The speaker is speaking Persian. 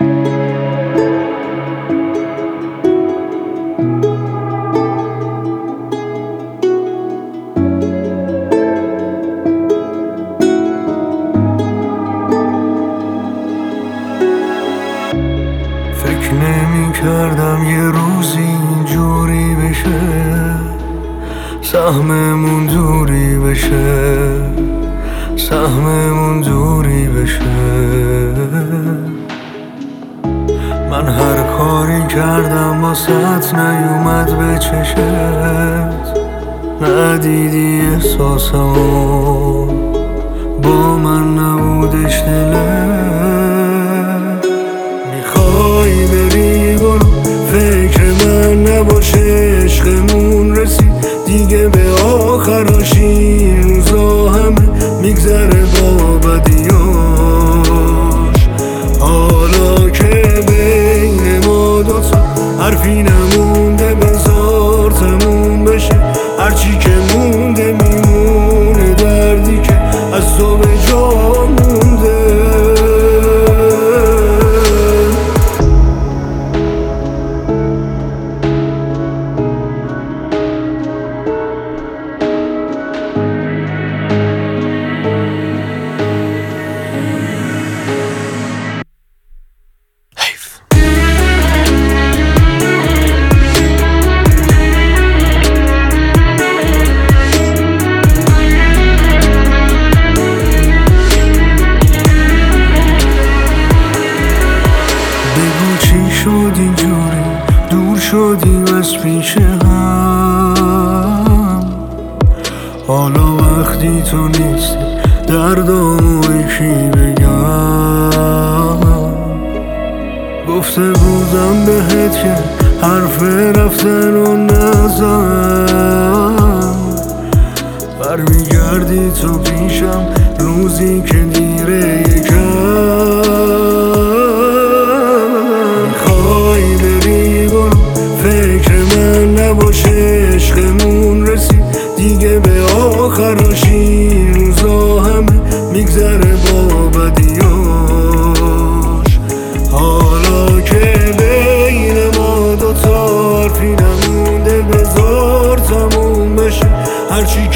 فکر نمی کردم یه روزی اینجوری بشه، سهممون دوری بشه، سهممون دوری بشه. من هر کاری کردم واسه نیومد به چشت، ندیدی احساسمو، با من نبودش دلت. میخوای بری برو، فکر من نباشه، عشقمون رسید دیگه به آخراش. این روزا همه میگذره با بدیاش، حالا که بین ما دوتا حرفی نمونده، بذار تموم بشه. هرچی که مونده میمونه، دردی که از تو به جا مونده. بگو چی شد اینجوری دور شدیم از پیش هم، حالا وقتی تو نیستی دردامو یکی بگم. گفته بودم بهت که حرف رفتن رو نزن، برمیگردی تو پیشم روزی که دیره یکم. فکر من نباشه، عشقمون رسید دیگه به آخراش. این روزا همه میگذره با بدیاش، حالا که بین ما دوتا حرفی نمونده، بذار تموم بشه. هرچی